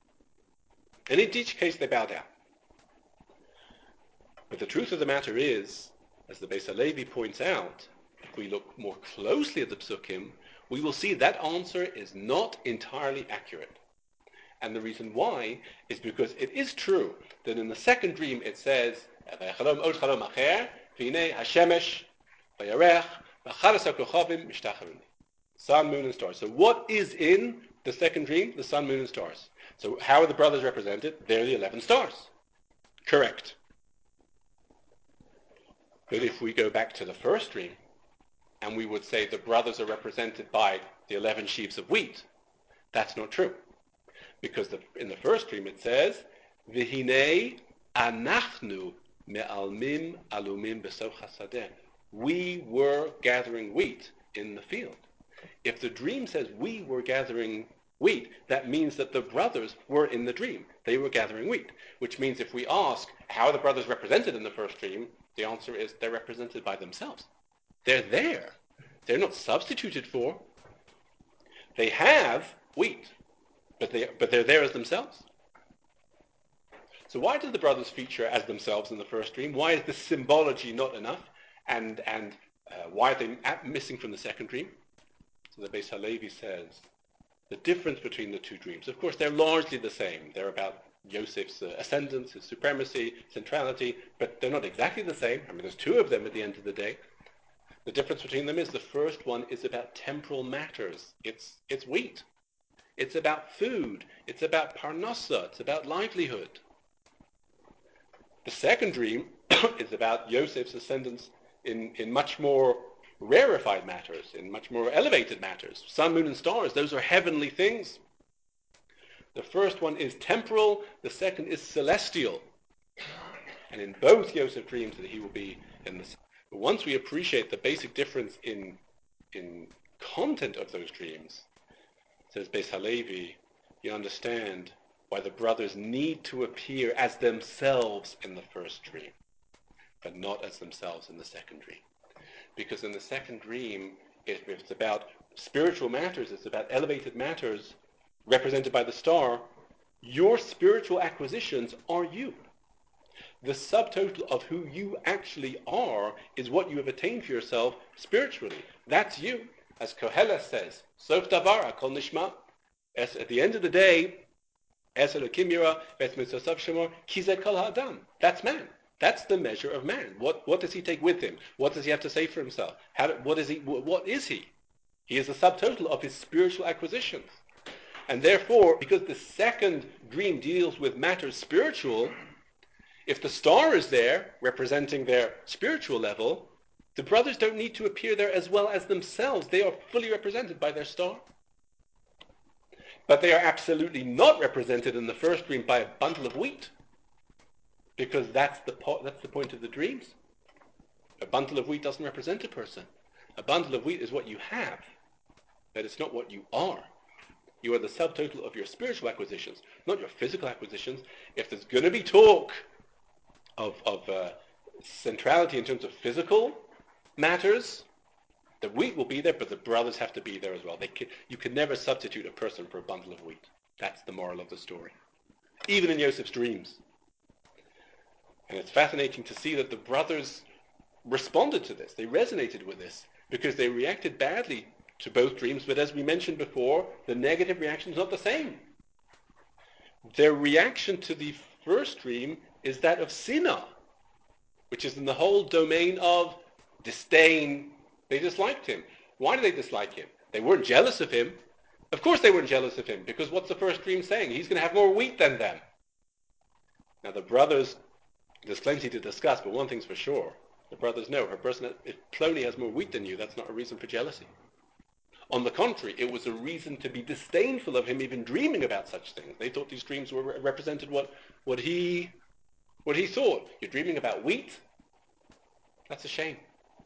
And in each case, they bow down. But the truth of the matter is, as the Beis Halevi points out, if we look more closely at the Psukim, we will see that answer is not entirely accurate. And the reason why is because it is true that in the second dream it says, sun, moon, and stars. So what is in the second dream? The sun, moon, and stars. So how are the brothers represented? They're the 11 stars. Correct. But if we go back to the first dream, and we would say the brothers are represented by the 11 sheaves of wheat, that's not true. Because in the first dream it says, V'hinei anachnu me'almim alumim b'soch hasadeh. We were gathering wheat in the field. If the dream says we were gathering wheat, that means that the brothers were in the dream. They were gathering wheat. Which means if we ask, how are the brothers represented in the first dream? The answer is they're represented by themselves. They're there. They're not substituted for. They have wheat, but they're there as themselves. So why do the brothers feature as themselves in the first dream? Why is the symbology not enough? And why are they missing from the second dream? So the Beis Halevi says, the difference between the two dreams, of course, they're largely the same. They're about Yosef's ascendance, his supremacy, centrality, but they're not exactly the same. I mean, there's two of them at the end of the day. The difference between them is the first one is about temporal matters. It's wheat. It's about food. It's about parnasa. It's about livelihood. The second dream is about Yosef's ascendance in much more rarefied matters, in much more elevated matters. Sun, moon, and stars, those are heavenly things. The first one is temporal, the second is celestial. And in both Yosef dreams that he will be in the... But once we appreciate the basic difference in content of those dreams, says Beis Halevi, you understand why the brothers need to appear as themselves in the first dream, but not as themselves in the second dream. Because in the second dream, it's about spiritual matters, it's about elevated matters represented by the star. Your spiritual acquisitions are you. The subtotal of who you actually are is what you have attained for yourself spiritually. That's you. As Koheles says, Sof Davara Kol Nishma. At the end of the day, Es Elokim Yira, Ves Mitzosav Shemor, Ki Zeh Kol Ha'adam. That's man. That's the measure of man. What does he take with him? What does he have to say for himself? What is he? He is the subtotal of his spiritual acquisitions. And therefore, because the second dream deals with matters spiritual, if the star is there, representing their spiritual level, the brothers don't need to appear there as well as themselves. They are fully represented by their star. But they are absolutely not represented in the first dream by a bundle of wheat, because that's the point of the dreams. A bundle of wheat doesn't represent a person. A bundle of wheat is what you have, but it's not what you are. You are the subtotal of your spiritual acquisitions, not your physical acquisitions. If there's going to be talk of centrality in terms of physical matters, the wheat will be there, but the brothers have to be there as well. You can never substitute a person for a bundle of wheat. That's the moral of the story. Even in Yosef's dreams. And it's fascinating to see that the brothers responded to this. They resonated with this because they reacted badly to both dreams, but as we mentioned before, the negative reaction is not the same. Their reaction to the first dream is that of sinah, which is in the whole domain of disdain. They disliked him. Why did they dislike him? They weren't jealous of him. Of course they weren't jealous of him, because what's the first dream saying? He's going to have more wheat than them. Now the brothers, there's plenty to discuss, but one thing's for sure. The brothers know, if Plony has more wheat than you, that's not a reason for jealousy. On the contrary, it was a reason to be disdainful of him even dreaming about such things. They thought these dreams represented what he thought. You're dreaming about wheat? That's a shame.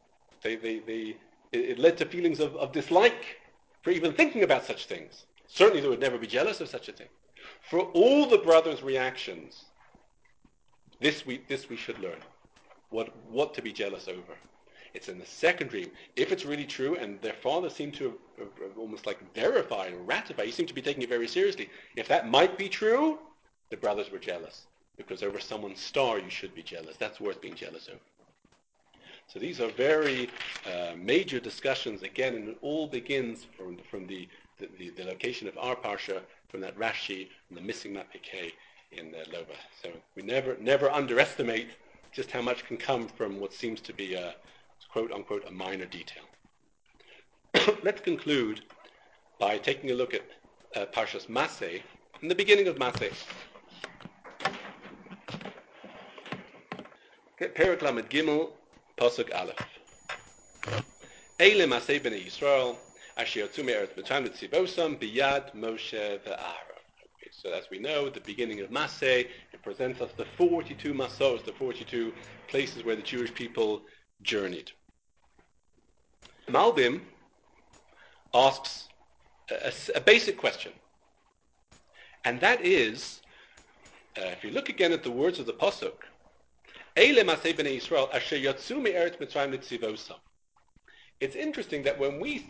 It led to feelings of dislike for even thinking about such things. Certainly they would never be jealous of such a thing. For all the brothers' reactions, this we should learn. What to be jealous over. It's in the second dream. If it's really true, and their father seemed to have almost like verified or ratified, he seemed to be taking it very seriously. If that might be true, the brothers were jealous. Because over someone's star you should be jealous. That's worth being jealous over. So these are very major discussions, again, and it all begins from the location of our Parsha, from that Rashi, and the missing Mapikei in Lova. So we never underestimate just how much can come from what seems to be a quote-unquote a minor detail. Let's conclude by taking a look at Parshas Maseh, in the beginning of Maseh. Perek Lamed Gimel, Pasuk Aleph. Eile Maseh b'nei Yisrael, asher yotzu me'eretz Mitzrayim l'tzivosam b'yad Moshe v'Aaron. So as we know, at the beginning of Maseh, it presents us the 42 Masos, the 42 places where the Jewish people journeyed. Malbim asks a basic question, and that is, if you look again at the words of the Pasuk, Eile Maseh b'nei Yisrael asher yotzu me'eretz Mitzrayim l'tzivosam. It's interesting that when we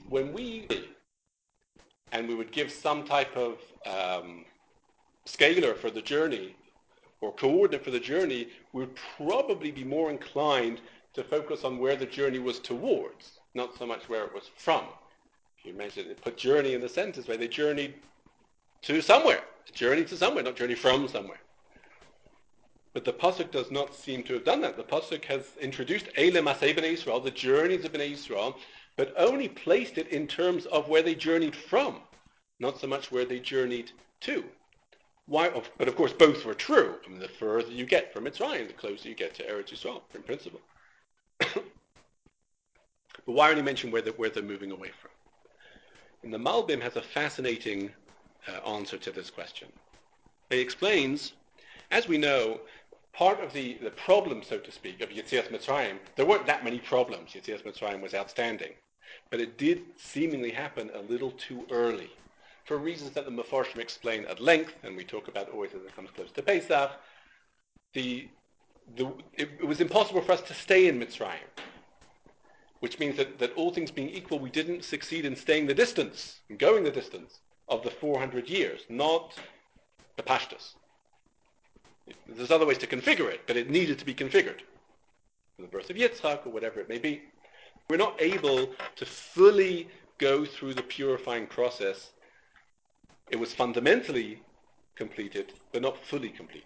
would give some type of scalar for the journey or coordinate for the journey, we would probably be more inclined to focus on where the journey was towards, not so much where it was from. If you mentioned it, put journey in the sentence where they journeyed to somewhere, not journey from somewhere. But the Pasuk does not seem to have done that. The Pasuk has introduced Eile Maseh b'nei Yisrael, the journeys of Bnei Yisrael, but only placed it in terms of where they journeyed from, not so much where they journeyed to. Why? But of course both were true. I mean, the further you get from Mitzrayim, the closer you get to Eretz Yisrael, in principle. But why only mention where they're moving away from? And the Malbim has a fascinating answer to this question. He explains, as we know, part of the problem, so to speak, of Yetzias Mitzrayim, there weren't that many problems. Yetzias Mitzrayim was outstanding. But it did seemingly happen a little too early, for reasons that the Mefarshim explain at length, and we talk about always as it comes close to Pesach. It was impossible for us to stay in Mitzrayim, which means that all things being equal, we didn't succeed in staying the distance, and going the distance of the 400 years, not the Pashtus. There's other ways to configure it, but it needed to be configured. For the birth of Yitzchak, or whatever it may be. We're not able to fully go through the purifying process. It was fundamentally completed, but not fully completed.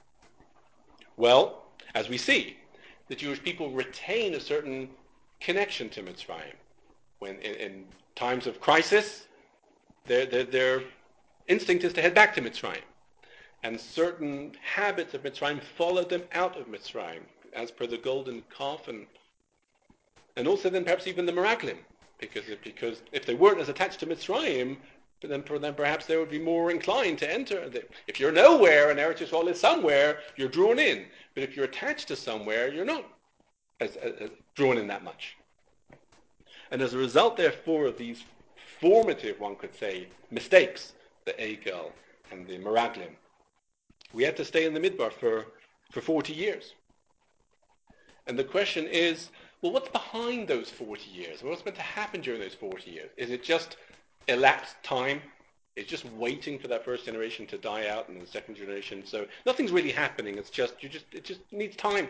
Well, as we see, the Jewish people retain a certain connection to Mitzrayim. When in times of crisis, their instinct is to head back to Mitzrayim. And certain habits of Mitzrayim followed them out of Mitzrayim, as per the golden calf, and also then perhaps even the Meraglim, because if they weren't as attached to Mitzrayim, then perhaps they would be more inclined to enter. If you're nowhere and Eretz Yisrael is somewhere, you're drawn in. But if you're attached to somewhere, you're not as drawn in that much. And as a result, therefore, of these formative, one could say, mistakes, the Egel and the Meraglim, we had to stay in the Midbar for 40 years. And the question is, well, what's behind those 40 years? What's meant to happen during those 40 years? Is it just elapsed time? It's just waiting for that first generation to die out and the second generation. So nothing's really happening. It just needs time.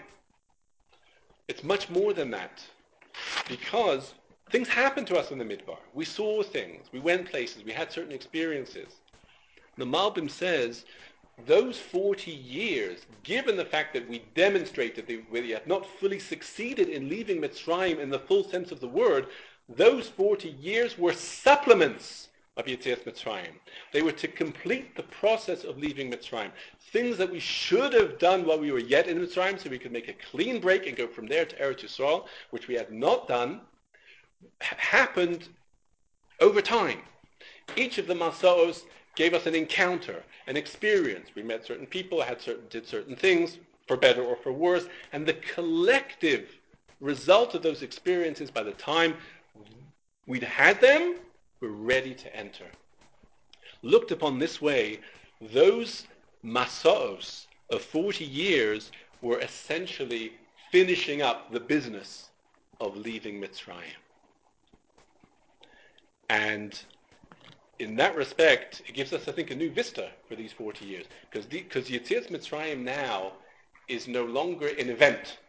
It's much more than that, because things happened to us in the Midbar. We saw things. We went places. We had certain experiences. The Malbim says those 40 years, given the fact that we demonstrated that we had not fully succeeded in leaving Mitzrayim in the full sense of the word, those 40 years were supplements of Yetzias Mitzrayim. They were to complete the process of leaving Mitzrayim. Things that we should have done while we were yet in Mitzrayim, so we could make a clean break and go from there to Eretz Yisrael, which we had not done, happened over time. Each of the Masaos gave us an encounter, an experience. We met certain people, did certain things, for better or for worse, and the collective result of those experiences, by the time we'd had them, we're ready to enter. Looked upon this way, those Masaos of 40 years were essentially finishing up the business of leaving Mitzrayim. And in that respect, it gives us, I think, a new vista for these 40 years. Because Yetzias Mitzrayim now is no longer an event.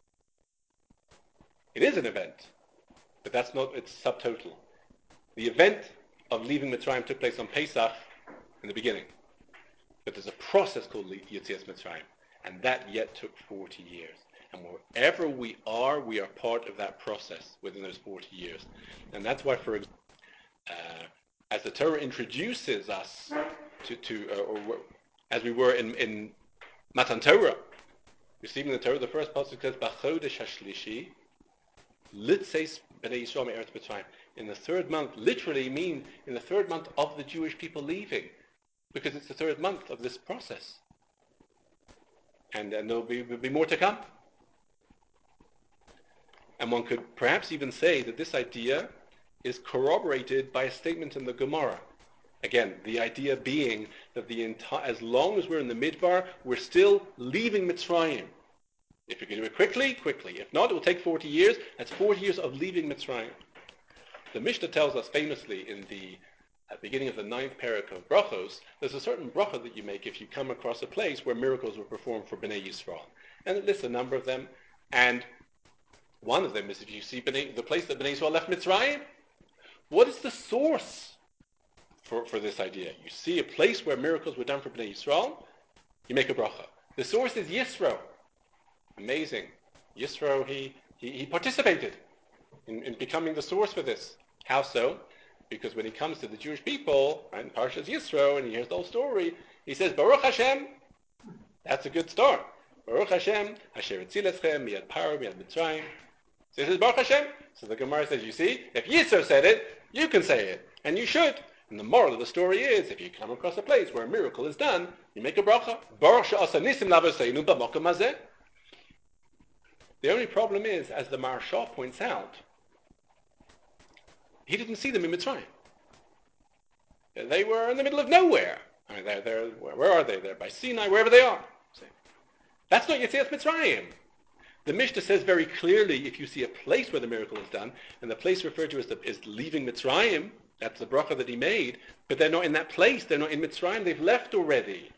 It is an event, but that's not its subtotal. The event of leaving Mitzrayim took place on Pesach in the beginning. But there's a process called Yetzias Mitzrayim, and that yet took 40 years. And wherever we are part of that process within those 40 years. And that's why, for example, as the Torah introduces us as we were in Matan Torah, receiving the Torah, the first pasuk says, "B'chodesh hashlishi, litzeis b'nei Yisrael me'eretz Mitzrayim." In the third month, literally mean in the third month of the Jewish people leaving, because it's the third month of this process, and there'll be more to come. And one could perhaps even say that this idea is corroborated by a statement in the Gemara. Again, the idea being that as long as we're in the Midbar, we're still leaving Mitzrayim. If you can do it quickly, quickly. If not, it will take 40 years. That's 40 years of leaving Mitzrayim. The Mishnah tells us famously in the beginning of the 9th parak of Brachos, there's a certain bracha that you make if you come across a place where miracles were performed for Bnei Yisrael. And it lists a number of them. And one of them is if you see the place that Bnei Yisrael left Mitzrayim. What is the source for this idea? You see a place where miracles were done for Bnei Yisrael, you make a bracha. The source is Yisro. Amazing. Yisro, he participated in becoming the source for this. How so? Because when he comes to the Jewish people, right, in Parshas Yisro, and he hears the whole story, he says, Baruch Hashem. That's a good start. Baruch Hashem, Asher Etzileschem, Miyad Paro, Miyad Mitzrayim. So it says Baruch Hashem. So the Gemara says, you see, if Yisro said it, you can say it, and you should. And the moral of the story is, if you come across a place where a miracle is done, you make a bracha. Baruch she'asa nisim lavoseinu b'makom hazeh. The only problem is, as the Maharsha points out, he didn't see them in Mitzrayim. They were in the middle of nowhere. I mean, where are they? They're by Sinai, wherever they are. See? That's not Yetzias Mitzrayim. The Mishnah says very clearly, if you see a place where the miracle is done, and the place referred to as leaving Mitzrayim, that's the bracha that he made, but they're not in that place. They're not in Mitzrayim. They've left already.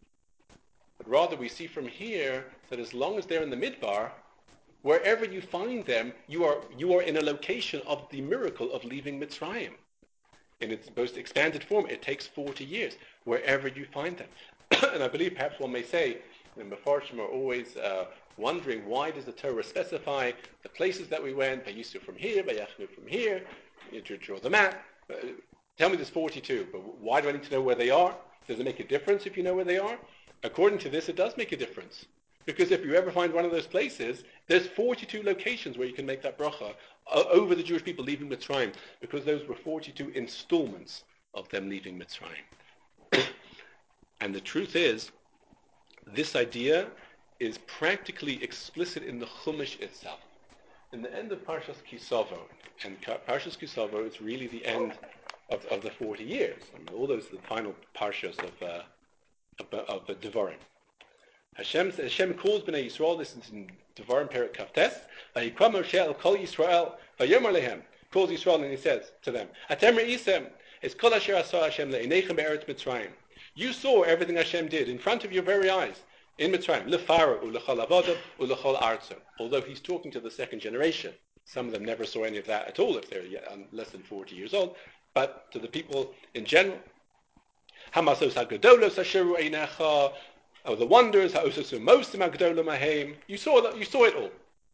But rather, we see from here that as long as they're in the Midbar, wherever you find them, you are in a location of the miracle of leaving Mitzrayim. In its most expanded form, it takes 40 years, wherever you find them. And I believe perhaps one may say, the Mefarshim are always wondering, why does the Torah specify the places that we went, Vayisru from here, Vayachnu from here, you draw the map. Tell me there's 42, but why do I need to know where they are? Does it make a difference if you know where they are? According to this, it does make a difference. Because if you ever find one of those places, there's 42 locations where you can make that bracha over the Jewish people leaving Mitzrayim, because those were 42 installments of them leaving Mitzrayim. And the truth is, this idea is practically explicit in the Chumash itself. In the end of Parshas Kisavo, and Parshas Kisavo is really the end of the 40 years. I mean, all those are the final Parshas of the Devarim. Hashem calls Bnei Yisrael, this is in Devarim Perek Kaftes, Vayikra Moshe el Kol Yisrael, Vayomer Lehem, calls Yisrael and he says to them, Atem Re'isem, es Kol Asher Asa Hashem Le'inechem Be'eretz Mitzrayim. You saw everything Hashem did in front of your very eyes in Mitzrayim, Le'faro u'lechol avodav u'lechol arzo. Although he's talking to the second generation. Some of them never saw any of that at all if they're less than 40 years old. But to the people in general, Hamasos ha'gedolos asheru einecha, the wonders, ha'ososu mosim ha'gedolim ha'heim. You saw it all.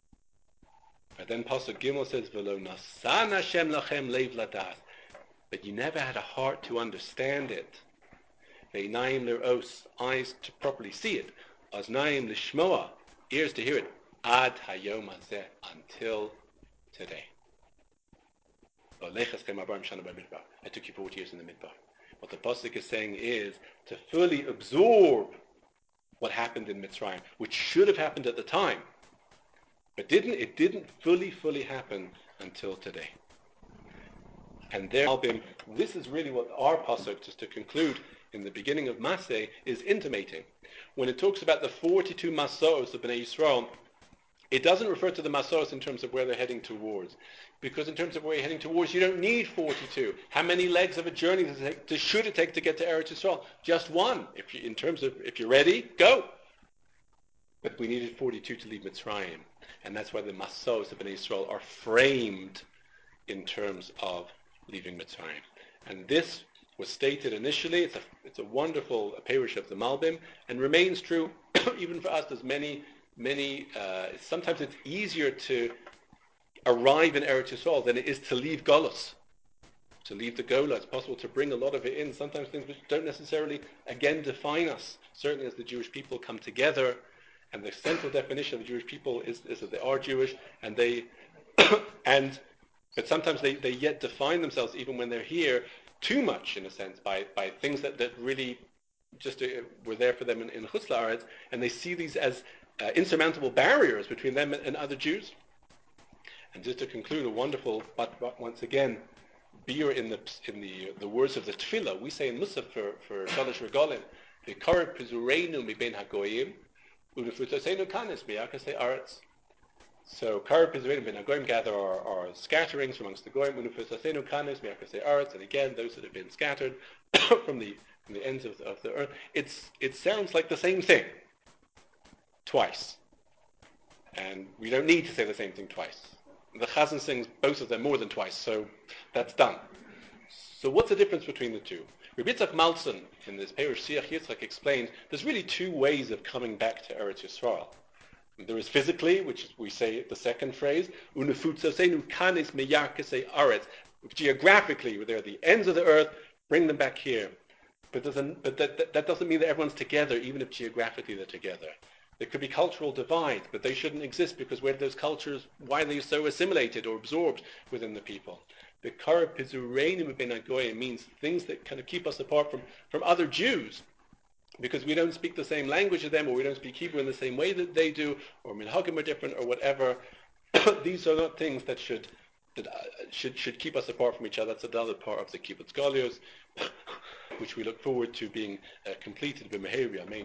But then Pasuk Gimel says, V'lo nasan Hashem lachem leiv ladas. But you never had a heart to understand it. Ve'inayim l'ros, eyes to properly see it. Aznayim l'shmoa, ears to hear it. Ad hayom hazeh, until today. I took you 40 years in the Midbar. What the Pasuk is saying is to fully absorb what happened in Mitzrayim, which should have happened at the time, but it didn't fully happen until today. And this is really what our Pasuk, just to conclude, in the beginning of Maseh, is intimating. When it talks about the 42 Masos of Bnei Yisrael, it doesn't refer to the Masos in terms of where they're heading towards. Because in terms of where you're heading towards, you don't need 42. How many legs of a journey should it take to get to Eretz Yisrael? Just one. If you're ready, go. But we needed 42 to leave Mitzrayim. And that's why the Masos of Bnei Yisrael are framed in terms of leaving Mitzrayim. And this was stated initially. It's a wonderful parish of the Malbim, and remains true even for us. There's many. Sometimes it's easier to arrive in Eretz Yisrael than it is to leave Golus, to leave the Gola. It's possible to bring a lot of it in. Sometimes things which don't necessarily, again, define us. Certainly as the Jewish people come together, and the central definition of the Jewish people is that they are Jewish, and but sometimes they yet define themselves, even when they're here, too much, in a sense, by things that really just were there for them in Chutz La'aretz, and they see these as insurmountable barriers between them and other Jews. And just to conclude, a wonderful, but once again, beer in the words of the Tefillah, we say in Musaf for Shalosh Regalim, V'kar Pizureinu mibein hagoyim, u'nefutosenu kanes b'yakasei aretz. So, Kar Pizureinu mibein hagoyim, gather our scatterings amongst the goyim, u'nefutosenu kanes b'yakasei aretz, and again, those that have been scattered from the ends of the earth. It sounds like the same thing twice, and we don't need to say the same thing twice. The Chazan sings both of them more than twice, so that's done. So what's the difference between the two? Rabbi Yitzchak Malson, in this Perush Siach Yitzchak, explains there's really two ways of coming back to Eretz Yisrael. There is physically, which we say the second phrase, unefutzosenu kanes meyakasei aretz. Geographically, they're the ends of the earth, bring them back here. But that doesn't mean that everyone's together, even if geographically they're together. There could be cultural divides, but they shouldn't exist because where those cultures widely so assimilated or absorbed within the people. The kara pizureinu ben agoyim means things that kind of keep us apart from other Jews, because we don't speak the same language as them, or we don't speak Hebrew in the same way that they do, or minhagim are different, or whatever. These are not things that should keep us apart from each other. That's another part of the Kibbutz Galios, which we look forward to being completed b'meheria.